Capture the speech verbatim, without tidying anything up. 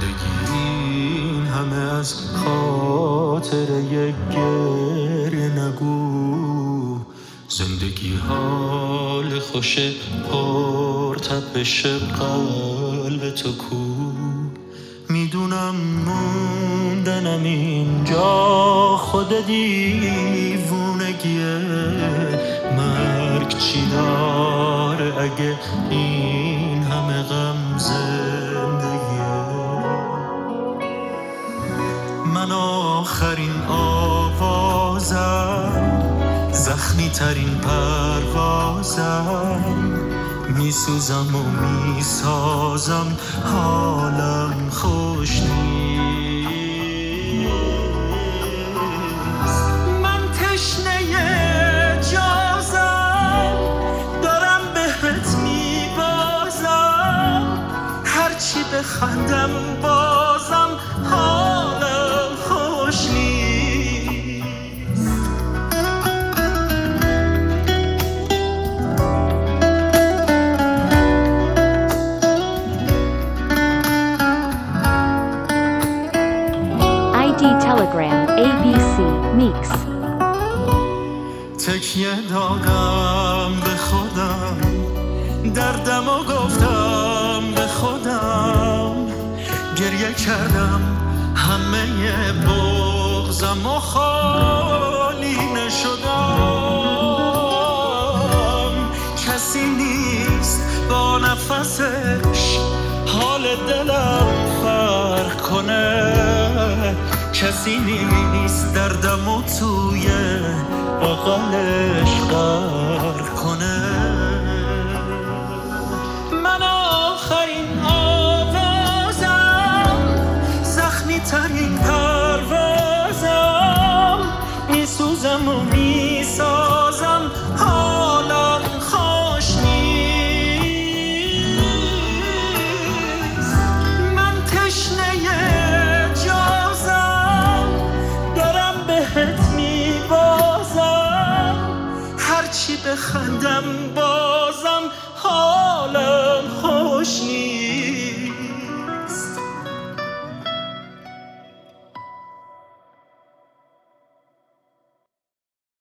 زندگی این همه از خاطر یک گریه نگو. زندگی حال خوش پر تپش قلب تو کو. میدونم موندنم اینجا خود دیوونگیه. مرگ چی داره اگه این همه غم زندگیه؟ من آخرین آوازم، زخمی ترین پروازم، میسوزم و میسازم حالم خوش نیست. من تشنه جازم، دارم بهت میبازم، هرچی بخندم بازم حالم خوش نیست. Telegram A B C Mix. تکیه دادم به خودم، دردم و گفتم به خودم، گریه کردم همه بغضم و خالی نشدم. کسی نیست با نفسش حال دلم فرق کنه، کسی نیست دردم و توی بغلش غرق کنه. من آخرین آوازم، زخمی ترین پروازم، میسوزم و میسازم حالم خوش نیست. من تشنه میبازم، هرچی بخندم بازم